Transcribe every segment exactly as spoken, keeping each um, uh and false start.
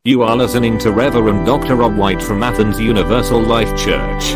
You are listening to Reverend Doctor Rob White from Athens Universal Life Church.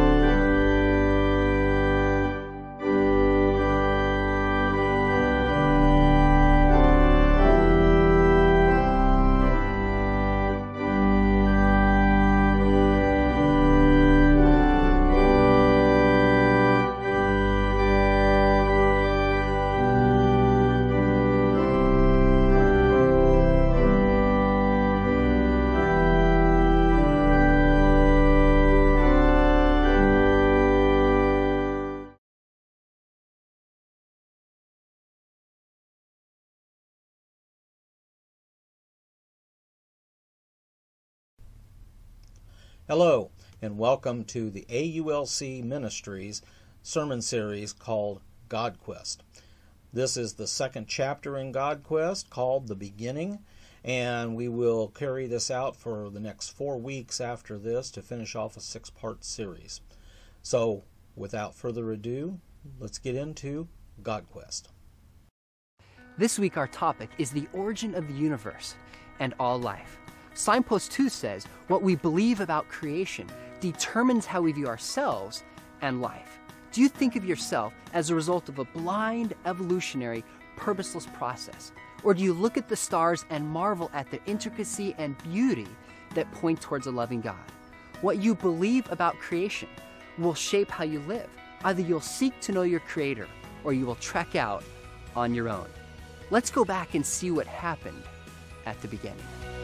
Hello, and welcome to the A U L C Ministries sermon series called God Quest. This is the second chapter in God Quest called The Beginning, and we will carry this out for the next four weeks after this to finish off a six-part series. So, without further ado, let's get into God Quest. This week our topic is the origin of the universe and all life. Signpost two says, what we believe about creation determines how we view ourselves and life. Do you think of yourself as a result of a blind, evolutionary, purposeless process? Or do you look at the stars and marvel at the intricacy and beauty that point towards a loving God? What you believe about creation will shape how you live. Either you'll seek to know your Creator, or you will trek out on your own. Let's go back and see what happened at the beginning.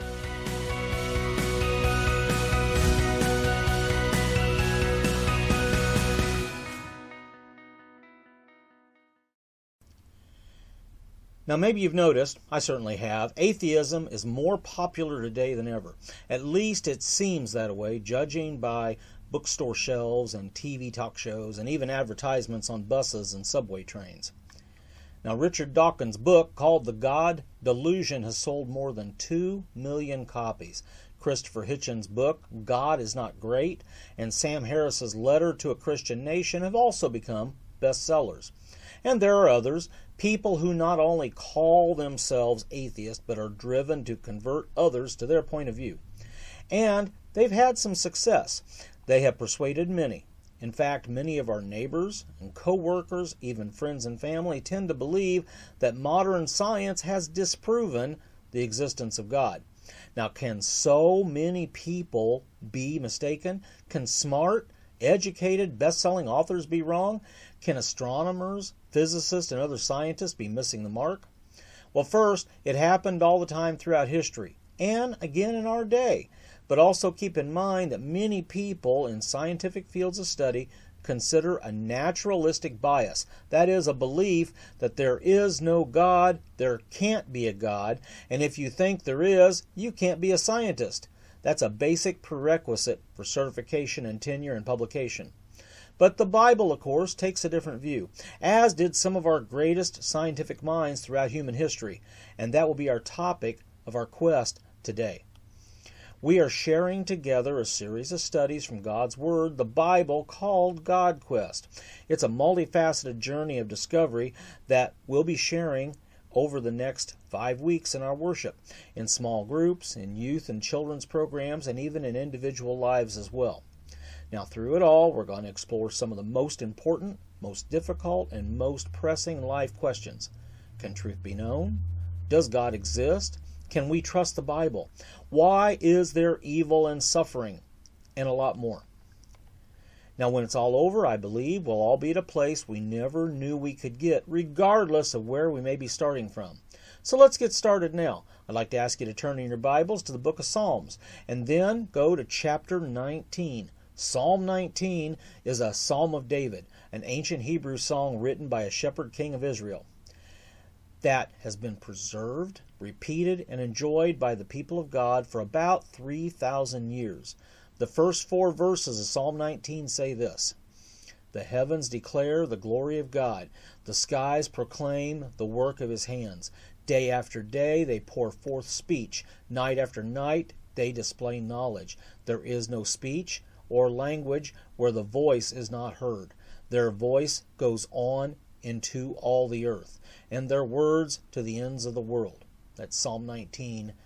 Now, maybe you've noticed, I certainly have, atheism is more popular today than ever. At least it seems that way, judging by bookstore shelves and T V talk shows and even advertisements on buses and subway trains. Now, Richard Dawkins' book called The God Delusion has sold more than two million copies. Christopher Hitchens' book, God is Not Great, and Sam Harris's Letter to a Christian Nation have also become bestsellers. And there are others, people who not only call themselves atheists, but are driven to convert others to their point of view. And they've had some success. They have persuaded many. In fact, many of our neighbors and co-workers, even friends and family, tend to believe that modern science has disproven the existence of God. Now, can so many people be mistaken? Can smart, educated, best-selling authors be wrong? Can astronomers, physicists, and other scientists be missing the mark? Well, first, it happened all the time throughout history, and again in our day. But also keep in mind that many people in scientific fields of study consider a naturalistic bias. That is, a belief that there is no God, there can't be a God, and if you think there is, you can't be a scientist. That's a basic prerequisite for certification and tenure and publication. But the Bible, of course, takes a different view, as did some of our greatest scientific minds throughout human history, and that will be our topic of our quest today. We are sharing together a series of studies from God's Word, the Bible, called God Quest. It's a multifaceted journey of discovery that we'll be sharing over the next five weeks in our worship, in small groups, in youth and children's programs, and even in individual lives as well. Now, through it all, we're going to explore some of the most important, most difficult, and most pressing life questions. Can truth be known? Does God exist? Can we trust the Bible? Why is there evil and suffering? And a lot more. Now, when it's all over, I believe we'll all be at a place we never knew we could get, regardless of where we may be starting from. So let's get started now. I'd like to ask you to turn in your Bibles to the book of Psalms, and then go to chapter nineteen. Psalm nineteen is a Psalm of David, an ancient Hebrew song written by a shepherd king of Israel that has been preserved, repeated, and enjoyed by the people of God for about three thousand years. The first four verses of Psalm nineteen say this: The heavens declare the glory of God. The skies proclaim the work of His hands. Day after day they pour forth speech. Night after night they display knowledge. There is no speech or language where the voice is not heard. Their voice goes on into all the earth, and their words to the ends of the world. That's Psalm nineteen,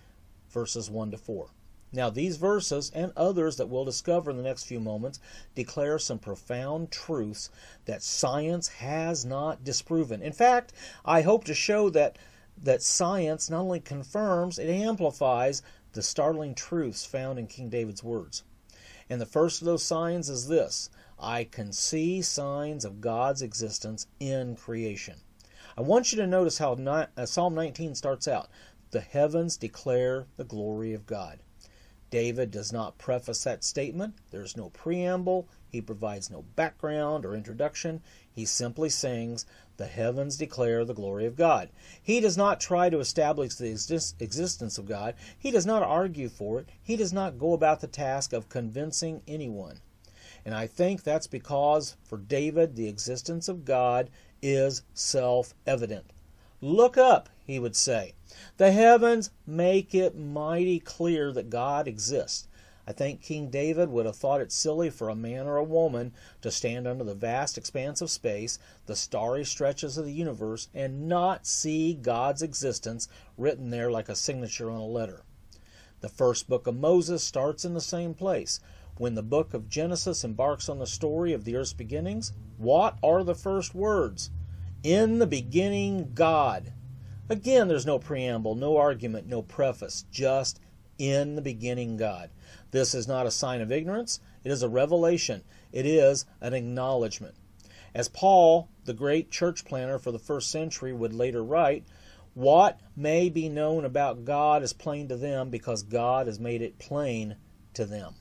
verses one to four. Now, these verses and others that we'll discover in the next few moments declare some profound truths that science has not disproven. In fact, I hope to show that, that science not only confirms, it amplifies the startling truths found in King David's words. And the first of those signs is this: I can see signs of God's existence in creation. I want you to notice how Psalm nineteen starts out. The heavens declare the glory of God. David does not preface that statement. There's no preamble. He provides no background or introduction. He simply sings, the heavens declare the glory of God. He does not try to establish the exist- existence of God. He does not argue for it. He does not go about the task of convincing anyone. And I think that's because for David, the existence of God is self-evident. Look up, he would say. The heavens make it mighty clear that God exists. I think King David would have thought it silly for a man or a woman to stand under the vast expanse of space, the starry stretches of the universe, and not see God's existence written there like a signature on a letter. The first book of Moses starts in the same place. When the book of Genesis embarks on the story of the earth's beginnings, what are the first words? In the beginning, God. Again, there's no preamble, no argument, no preface, just in the beginning, God. This is not a sign of ignorance. It is a revelation. It is an acknowledgement. As Paul, the great church planner for the first century, would later write, what may be known about God is plain to them because God has made it plain to them.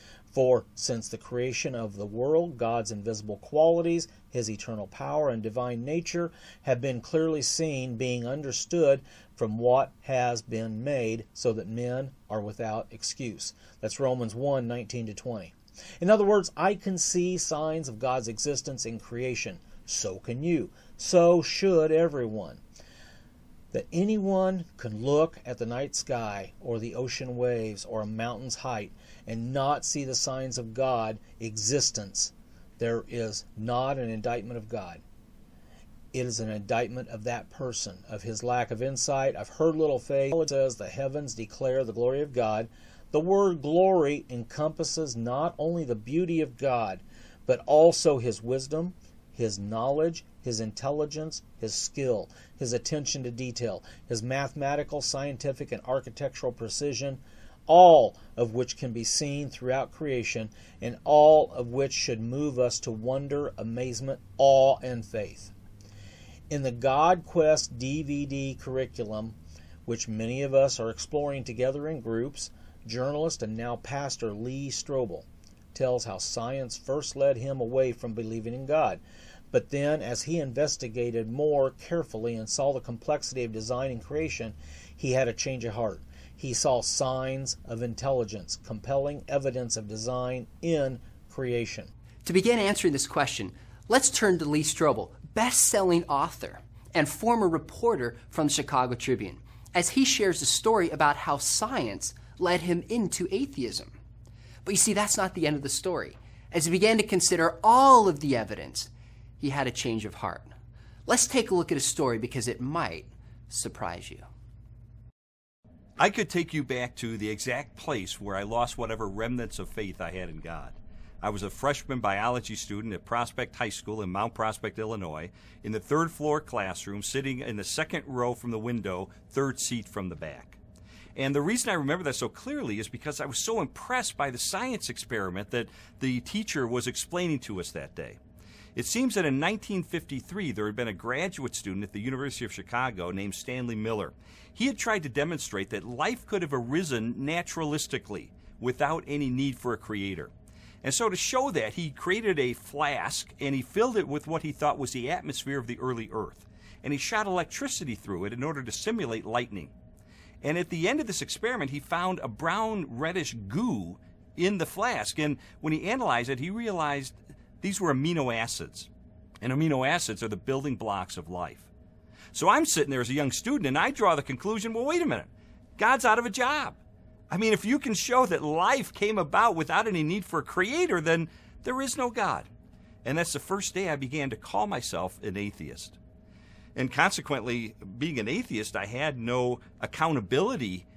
For since the creation of the world, God's invisible qualities, His eternal power and divine nature have been clearly seen, being understood from what has been made, so that men are without excuse. That's Romans one, nineteen to twenty. In other words, I can see signs of God's existence in creation. So can you. So should everyone. That anyone can look at the night sky or the ocean waves or a mountain's height and not see the signs of God existence, there is not an indictment of God. It is an indictment of that person, of his lack of insight. I've heard little faith. It says the heavens declare the glory of God. The word glory encompasses not only the beauty of God, but also His wisdom, His knowledge, His intelligence, His skill, His attention to detail, His mathematical, scientific, and architectural precision, all of which can be seen throughout creation, and all of which should move us to wonder, amazement, awe, and faith. In the God Quest D V D curriculum, which many of us are exploring together in groups, journalist and now pastor Lee Strobel tells how science first led him away from believing in God. But then, as he investigated more carefully and saw the complexity of design and creation, he had a change of heart. He saw signs of intelligence, compelling evidence of design in creation. To begin answering this question, let's turn to Lee Strobel, best-selling author and former reporter from the Chicago Tribune, as he shares a story about how science led him into atheism. But you see, that's not the end of the story. As he began to consider all of the evidence, he had a change of heart. Let's take a look at his story because it might surprise you. I could take you back to the exact place where I lost whatever remnants of faith I had in God. I was a freshman biology student at Prospect High School in Mount Prospect, Illinois, in the third floor classroom, sitting in the second row from the window, third seat from the back. And the reason I remember that so clearly is because I was so impressed by the science experiment that the teacher was explaining to us that day. It seems that in nineteen fifty-three, there had been a graduate student at the University of Chicago named Stanley Miller. He had tried to demonstrate that life could have arisen naturalistically without any need for a creator. And so to show that, he created a flask and he filled it with what he thought was the atmosphere of the early Earth. And he shot electricity through it in order to simulate lightning. And at the end of this experiment, he found a brown reddish goo in the flask. And when he analyzed it, he realized these were amino acids. And amino acids are the building blocks of life. So I'm sitting there as a young student and I draw the conclusion, well, wait a minute, God's out of a job. I mean, if you can show that life came about without any need for a creator, then there is no God. And that's the first day I began to call myself an atheist. And consequently, being an atheist, I had no accountability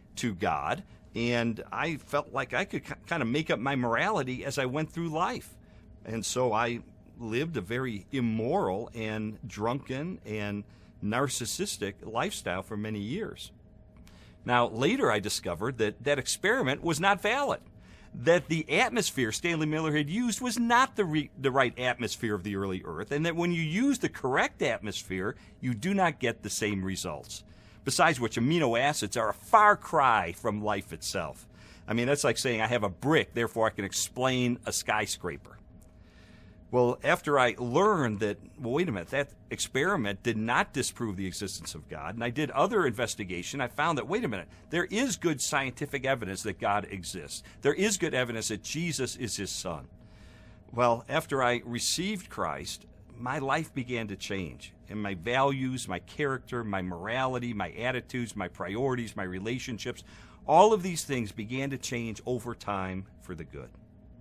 to God, and I felt like I could kind of make up my morality as I went through life. And so I lived a very immoral and drunken and narcissistic lifestyle for many years. Now, later I discovered that that experiment was not valid, that the atmosphere Stanley Miller had used was not the, re- the right atmosphere of the early Earth, and that when you use the correct atmosphere, you do not get the same results. Besides which, amino acids are a far cry from life itself. I mean, that's like saying I have a brick, therefore I can explain a skyscraper. Well, after I learned that, well, wait a minute, that experiment did not disprove the existence of God, and I did other investigation, I found that, wait a minute, there is good scientific evidence that God exists. There is good evidence that Jesus is his son. Well, after I received Christ, my life began to change, and my values, my character, my morality, my attitudes, my priorities, my relationships, all of these things began to change over time for the good.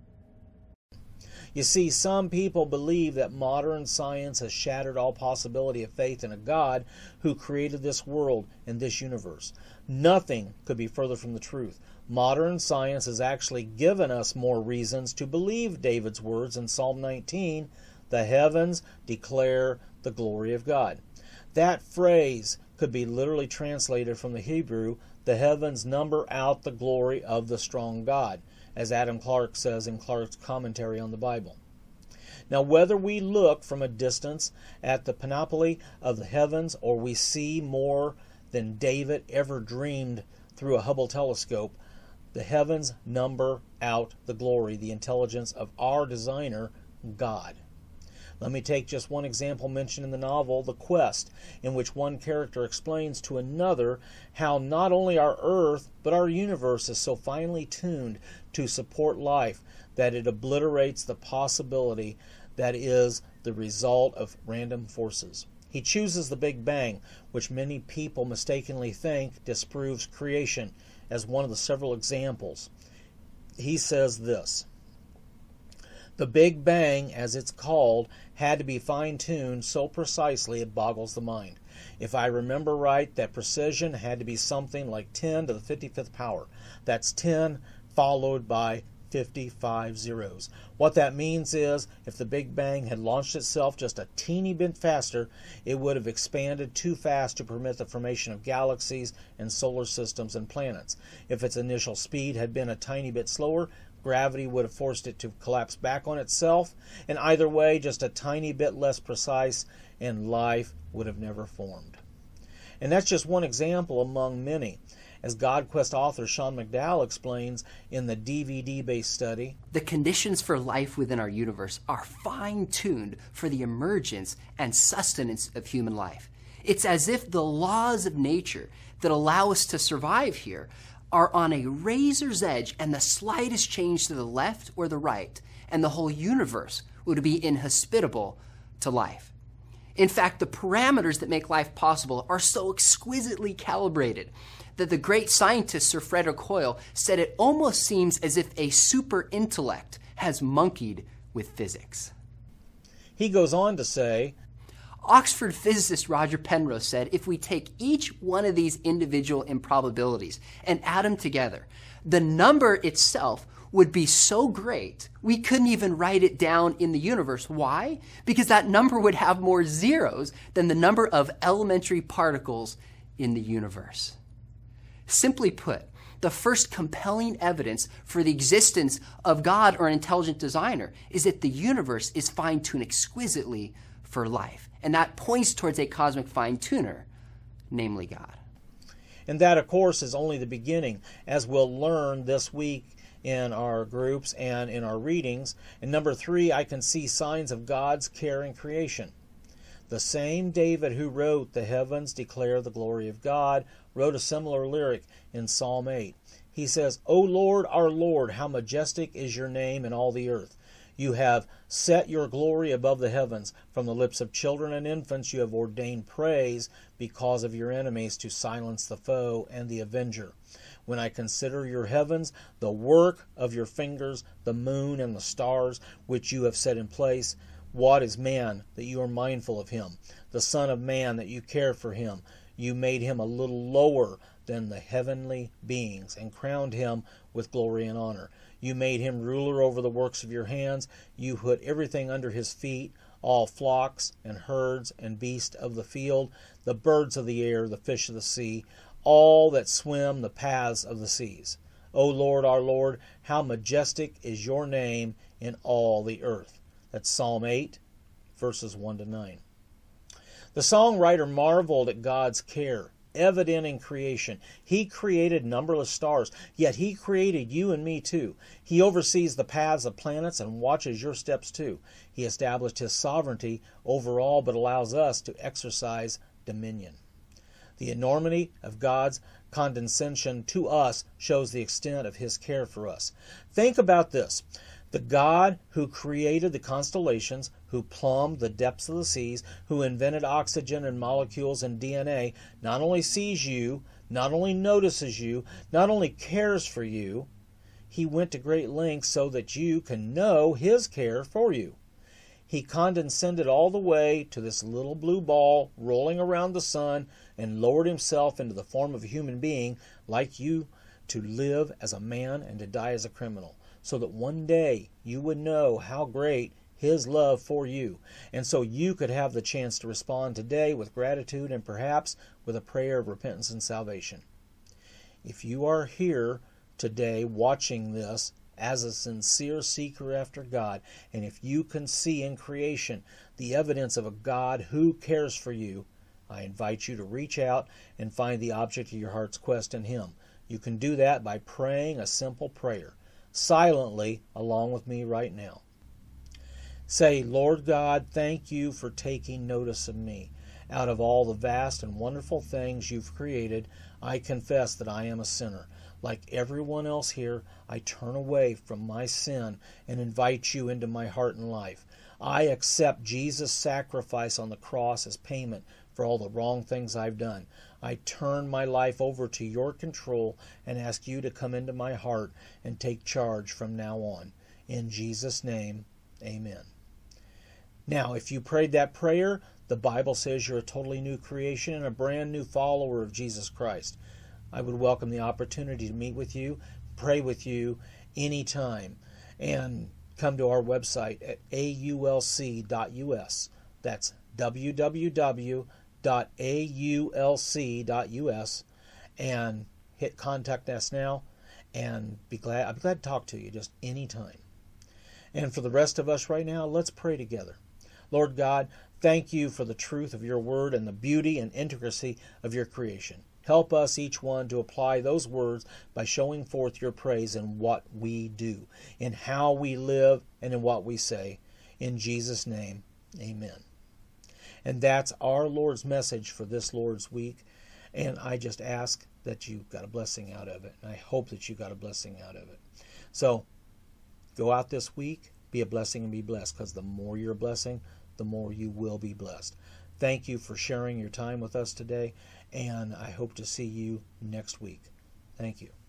You see, some people believe that modern science has shattered all possibility of faith in a God who created this world and this universe. Nothing could be further from the truth. Modern science has actually given us more reasons to believe David's words in Psalm nineteen, "The heavens declare the glory of God." That phrase could be literally translated from the Hebrew, "The heavens number out the glory of the strong God," as Adam Clarke says in Clarke's commentary on the Bible. Now, whether we look from a distance at the panoply of the heavens, or we see more than David ever dreamed through a Hubble telescope, the heavens number out the glory, the intelligence of our designer, God. Let me take just one example mentioned in the novel, The Quest, in which one character explains to another how not only our Earth, but our universe is so finely tuned to support life that it obliterates the possibility that is the result of random forces. He chooses the Big Bang, which many people mistakenly think disproves creation, as one of the several examples. He says this: "The Big Bang, as it's called, had to be fine-tuned so precisely it boggles the mind. If I remember right, that precision had to be something like ten to the fifty-fifth power. That's ten followed by fifty-five zeros. What that means is, if the Big Bang had launched itself just a teeny bit faster, it would have expanded too fast to permit the formation of galaxies and solar systems and planets. If its initial speed had been a tiny bit slower, gravity would have forced it to collapse back on itself, and either way, just a tiny bit less precise, and life would have never formed." And that's just one example among many. As GodQuest author Sean McDowell explains in the D V D-based study, the conditions for life within our universe are fine-tuned for the emergence and sustenance of human life. It's as if the laws of nature that allow us to survive here are on a razor's edge, and the slightest change to the left or the right, and the whole universe would be inhospitable to life. In fact, the parameters that make life possible are so exquisitely calibrated that the great scientist Sir Frederick Hoyle said it almost seems as if a super intellect has monkeyed with physics. He goes on to say, Oxford physicist Roger Penrose said if we take each one of these individual improbabilities and add them together, the number itself would be so great we couldn't even write it down in the universe. Why? Because that number would have more zeros than the number of elementary particles in the universe. Simply put, the first compelling evidence for the existence of God or an intelligent designer is that the universe is fine-tuned exquisitely for life. And that points towards a cosmic fine-tuner, namely God. And that, of course, is only the beginning, as we'll learn this week in our groups and in our readings. And number three, I can see signs of God's care in creation. The same David who wrote "The heavens declare the glory of God" wrote a similar lyric in Psalm eight. He says, "O Lord, our Lord, how majestic is your name in all the earth. You have set your glory above the heavens. From the lips of children and infants you have ordained praise because of your enemies, to silence the foe and the avenger. When I consider your heavens, the work of your fingers, the moon and the stars, which you have set in place, what is man that you are mindful of him? The son of man that you care for him? You made him a little lower than the heavenly beings and crowned him with glory and honor. You made him ruler over the works of your hands. You put everything under his feet, all flocks and herds and beasts of the field, the birds of the air, the fish of the sea, all that swim the paths of the seas. O Lord, our Lord, how majestic is your name in all the earth. That's Psalm eight, verses one to nine. The songwriter marveled at God's care, evident in creation. He created numberless stars, yet he created you and me too. He oversees the paths of planets and watches your steps too. He established his sovereignty over all, but allows us to exercise dominion. The enormity of God's condescension to us shows the extent of his care for us. Think about this. The God who created the constellations, who plumbed the depths of the seas, who invented oxygen and molecules and D N A, not only sees you, not only notices you, not only cares for you, he went to great lengths so that you can know his care for you. He condescended all the way to this little blue ball rolling around the sun and lowered himself into the form of a human being like you to live as a man and to die as a criminal, so that one day you would know how great his love for you, and so you could have the chance to respond today with gratitude and perhaps with a prayer of repentance and salvation. If you are here today watching this as a sincere seeker after God, and if you can see in creation the evidence of a God who cares for you, I invite you to reach out and find the object of your heart's quest in him. You can do that by praying a simple prayer, silently along with me right now. Say, Lord God, thank you for taking notice of me. Out of all the vast and wonderful things you've created, I confess that I am a sinner. Like everyone else here, I turn away from my sin and invite you into my heart and life. I accept Jesus' sacrifice on the cross as payment for all the wrong things I've done. I turn my life over to your control and ask you to come into my heart and take charge from now on. In Jesus' name, amen. Now, if you prayed that prayer, the Bible says you're a totally new creation and a brand new follower of Jesus Christ. I would welcome the opportunity to meet with you, pray with you anytime, and come to our website at A U L C dot U S. That's w w w dot A U L C dot U S, and hit contact us now, and be glad I'd be glad to talk to you just anytime. And for the rest of us right now, let's pray together. Lord God, thank you for the truth of your word and the beauty and intricacy of your creation. Help us, each one, to apply those words by showing forth your praise in what we do, in how we live, and in what we say. In Jesus' name, amen. And that's our Lord's message for this Lord's week. And I just ask that you got a blessing out of it. And I hope that you got a blessing out of it. So go out this week, be a blessing and be blessed, because the more you're a blessing, the more you will be blessed. Thank you for sharing your time with us today, and I hope to see you next week. Thank you.